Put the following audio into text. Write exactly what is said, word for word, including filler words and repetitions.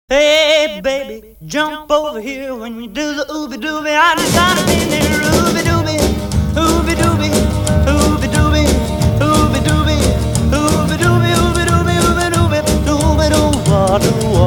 Hey, baby, jump over here when you do the ooby dooby. I just gotta be there, ooby dooby, ooby dooby, ooby dooby, ooby dooby, ooby dooby, ooby dooby, ooby dooby, ooby dooby, ooby dooby.